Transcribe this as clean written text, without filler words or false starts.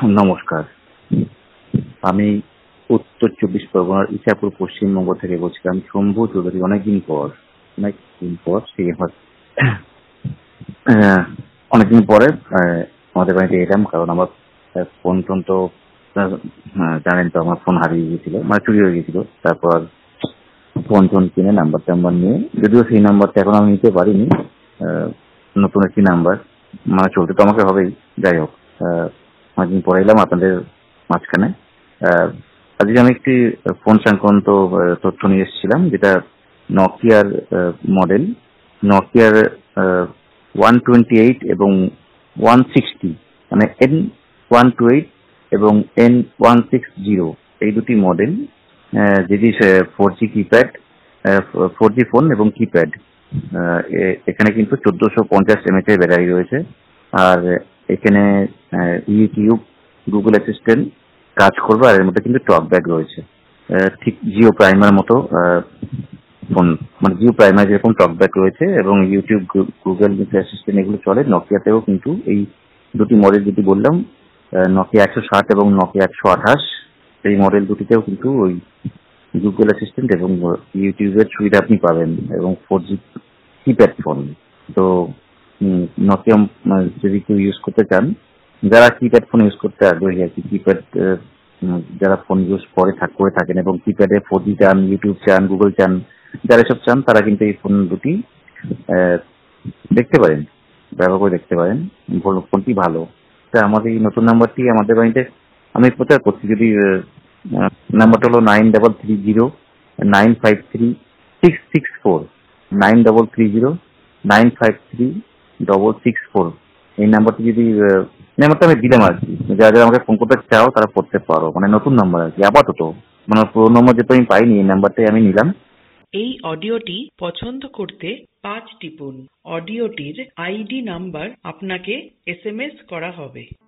নমস্কার, আমি উত্তর চব্বিশ পরগনার ইছাপুর পশ্চিমবঙ্গ থেকে বলছিলাম। শম্ভু চৌধুরী। অনেকদিন পর সেই অনেকদিন পরে আমাদের বাড়িতে এলাম, কারণ আমার ফোন টোন তো জানেন তো, আমার ফোন হারিয়ে গিয়েছিল, মানে চুরি হয়ে গেছিল। তারপর ফোন টোন কিনে নাম্বার টাম্বার নিয়ে, যদিও সেই নাম্বারটা এখন আমি নিতে পারিনি, নতুন একটি নাম্বার, মানে চলতে তো আমাকে হবেই। যাই হোক, অনেকদিন পরে এলাম আপনাদের মাঝখানে। আজকে আমি একটি ফোন সংক্রান্ত তথ্য নিয়ে এসেছিলাম, যেটা নকিয়ার মডেল, নকিয়ার 128 এবং 160, মানে N128 এবং N160, এই দুটি মডেল, যেটি 4G কিপ্যাড, 4G ফোন এবং কিপ্যাড। এখানে কিন্তু 1450 mAh এর ব্যাটারি রয়েছে। আর এখানে ইউটিউব, গুগল অ্যাসিস্ট্যান্ট কাজ করবে, আর এর মধ্যে কিন্তু টক ব্যাগ রয়েছে। ঠিক জিও প্রাইমার মতো ফোন, মানে জিও প্রাইমার যেরকম টক ব্যাগ রয়েছে, এবং ইউটিউব, গুগল অ্যাসিস্ট্যান্ট এগুলো চলে। নকিয়াতেও কিন্তু এই দুটি মডেল যেটি বললাম, নকিয়া 160 এবং নকিয়া 128, এই মডেল দুটিতেও কিন্তু ওই গুগল অ্যাসিস্ট্যান্ট এবং ইউটিউবের সুবিধা আপনি পাবেন, এবং 4G কিপ্যাড ফোন। তো নকিয়া যদি কেউ ইউজ করতে চান, যারা কিপ্যাড ফোন ইউজ করতে আগ্রহী আর কি, কিপ্যাড যারা ফোন ইউজ করে থাকেন এবং কিপ্যাডে 4G চান, ইউটিউব চান, গুগল চান, যারা এসব চান, তারা কিন্তু এই ফোন দুটি দেখতে পারেন, ব্যবহার করে দেখতে পারেন কোনটি ভালো। তা আমাদের এই নতুন নাম্বারটি আমাদের বাড়িতে আমি প্রচার করছি। যদি নাম্বারটা হলো 9330953664, 9330953664। এই নাম্বারটি যদি নাম্বারটা আমি দিলাম আর কি, যারা যারা আমাকে ফোন করতে চাও তারা করতে পারো, মানে নতুন নাম্বার আর কি আপাতত, মানে পুরোনো নম্বর যেহেতু আমি পাইনি, এই নাম্বারটাই আমি নিলাম। এই অডিওটি পছন্দ করতে 5 টিপুন। অডিওটির আইডি নাম্বার আপনাকে SMS করা হবে।